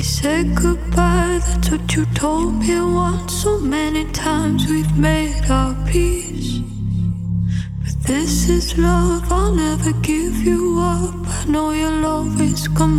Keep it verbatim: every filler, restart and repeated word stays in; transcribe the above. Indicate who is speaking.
Speaker 1: said goodbye, that's what you told me once. So many times we've made our peace, but this is love, I'll never give you up. I know you'll always come